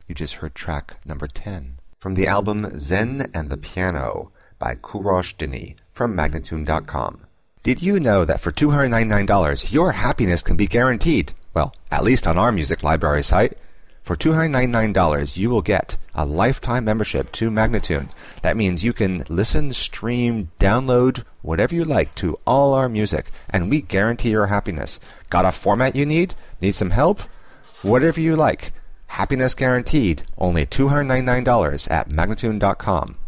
You just heard track number 10 from the album Zen and the Piano by Kourosh Dini from Magnatune.com. Did you know that for $299 your happiness can be guaranteed? Well, at least on our music library site. For $299 you will get a lifetime membership to Magnatune. That means you can listen, stream, download, whatever you like to all our music, and we guarantee your happiness. Got a format you need? Need some help? Whatever you like. Happiness guaranteed. Only $299 at Magnatune.com.